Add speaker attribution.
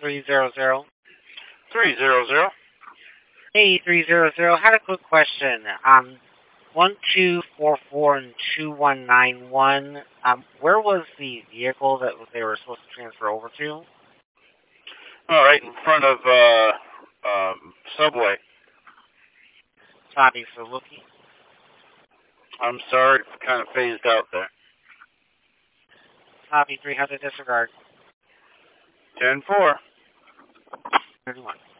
Speaker 1: 300.
Speaker 2: 300.
Speaker 1: Hey, 300. Had a quick question. 1244 and 2191. Where was the vehicle that they were supposed to transfer over to?
Speaker 2: All right, in front of Subway.
Speaker 1: Copy for looking.
Speaker 2: I'm sorry, kind of phased out there.
Speaker 1: Copy 300 disregard.
Speaker 2: 10-4.
Speaker 1: 31.